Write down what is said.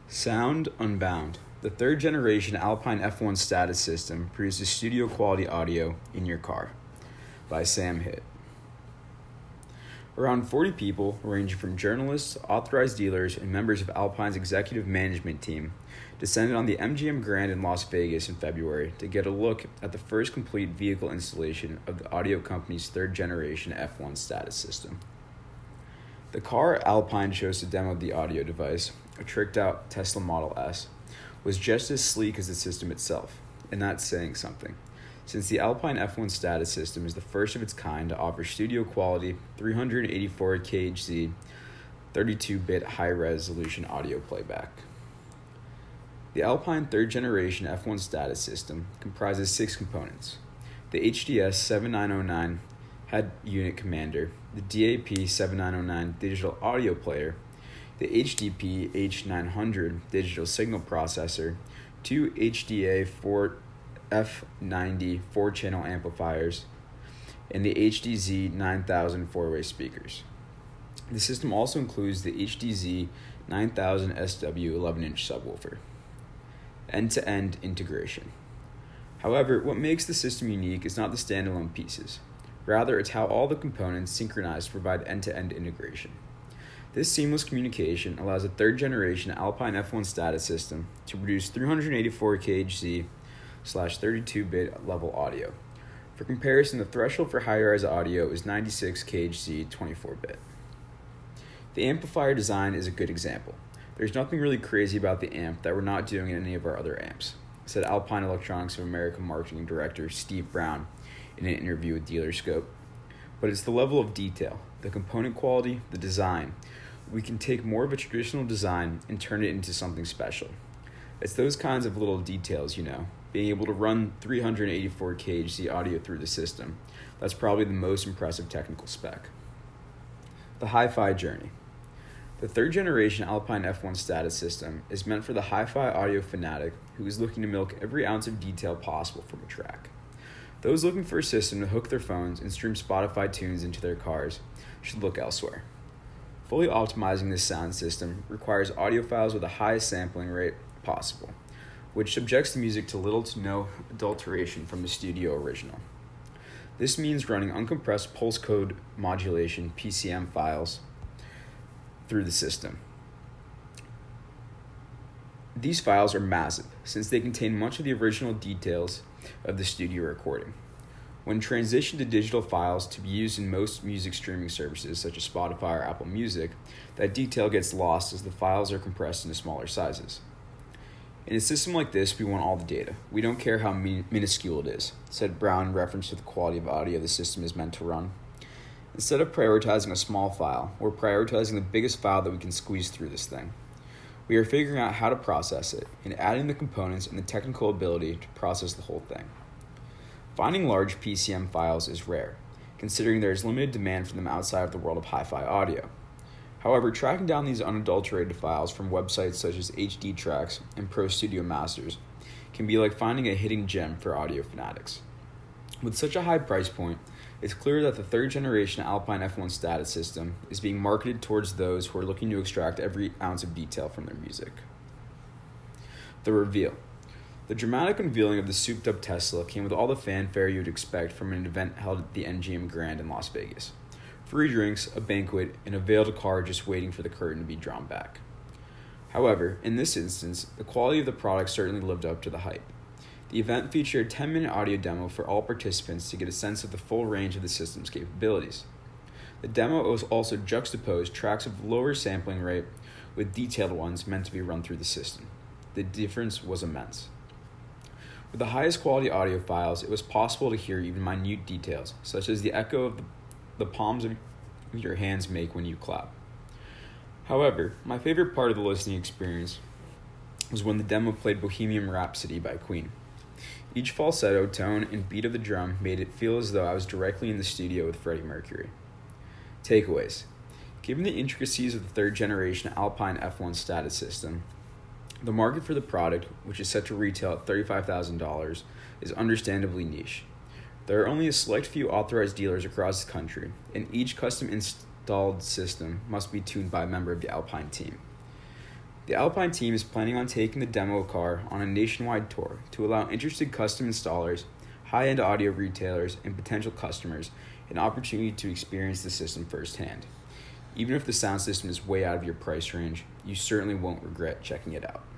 Sound Unbound, the third generation Alpine F1 status system produces studio quality audio in your car, by Sam Hitt. Around 40 people, ranging from journalists, authorized dealers, and members of Alpine's executive management team, descended on the MGM Grand in Las Vegas in February to get a look at the first complete vehicle installation of the audio company's third generation F1 status system. The car Alpine chose to demo the audio device, a tricked-out Tesla Model S, was just as sleek as the system itself, and that's saying something, since the Alpine F1 status system is the first of its kind to offer studio-quality 384 kHz, 32-bit high-resolution audio playback. The Alpine third-generation F1 status system comprises 6 components: the HDS 7909 head unit commander, the DAP 7909 digital audio player, the HDP H900 digital signal processor, 2 HDA 4F90 4-channel amplifiers, and the HDZ 9000 four-way speakers. The system also includes the HDZ 9000 SW 11-inch subwoofer. End-to-end integration. However, what makes the system unique is not the standalone pieces. Rather, it's how all the components synchronize to provide end-to-end integration. This seamless communication allows a third-generation Alpine F1 status system to produce 384 kHz / 32-bit level audio. For comparison, the threshold for high-res audio is 96 kHz 24-bit. The amplifier design is a good example. There's nothing really crazy about the amp that we're not doing in any of our other amps, said Alpine Electronics of America Marketing Director Steve Brown in an interview with Dealerscope. But it's the level of detail, the component quality, the design. We can take more of a traditional design and turn it into something special. It's those kinds of little details, being able to run 384 kHz audio through the system. That's probably the most impressive technical spec. The hi-fi journey. The third generation Alpine F1 status system is meant for the hi-fi audio fanatic who is looking to milk every ounce of detail possible from a track. Those looking for a system to hook their phones and stream Spotify tunes into their cars should look elsewhere. Fully optimizing this sound system requires audio files with the highest sampling rate possible, which subjects the music to little to no adulteration from the studio original. This means running uncompressed pulse code modulation PCM files through the system. These files are massive since they contain much of the original details of the studio recording. When transitioned to digital files to be used in most music streaming services such as Spotify or Apple Music, that detail gets lost as the files are compressed into smaller sizes. In a system like this, we want all the data. We don't care how minuscule it is, said Brown in reference to the quality of audio the system is meant to run. Instead of prioritizing a small file, we're prioritizing the biggest file that we can squeeze through this thing. We are figuring out how to process it and adding the components and the technical ability to process the whole thing. Finding large PCM files is rare, considering there is limited demand for them outside of the world of hi-fi audio. However, tracking down these unadulterated files from websites such as HD Tracks and Pro Studio Masters can be like finding a hidden gem for audio fanatics. With such a high price point, it's clear that the third generation Alpine F1 status system is being marketed towards those who are looking to extract every ounce of detail from their music. The reveal. The dramatic unveiling of the souped-up Tesla came with all the fanfare you'd expect from an event held at the MGM Grand in Las Vegas. Free drinks, a banquet, and a veiled car just waiting for the curtain to be drawn back. However, in this instance, the quality of the product certainly lived up to the hype. The event featured a 10-minute audio demo for all participants to get a sense of the full range of the system's capabilities. The demo also juxtaposed tracks of lower sampling rate with detailed ones meant to be run through the system. The difference was immense. With the highest quality audio files, it was possible to hear even minute details, such as the echo of the palms of your hands make when you clap. However, my favorite part of the listening experience was when the demo played Bohemian Rhapsody by Queen. Each falsetto, tone, and beat of the drum made it feel as though I was directly in the studio with Freddie Mercury. Takeaways. Given the intricacies of the third-generation Alpine F1 status system, the market for the product, which is set to retail at $35,000, is understandably niche. There are only a select few authorized dealers across the country, and each custom installed system must be tuned by a member of the Alpine team. The Alpine team is planning on taking the demo car on a nationwide tour to allow interested custom installers, high-end audio retailers, and potential customers an opportunity to experience the system firsthand. Even if the sound system is way out of your price range, you certainly won't regret checking it out.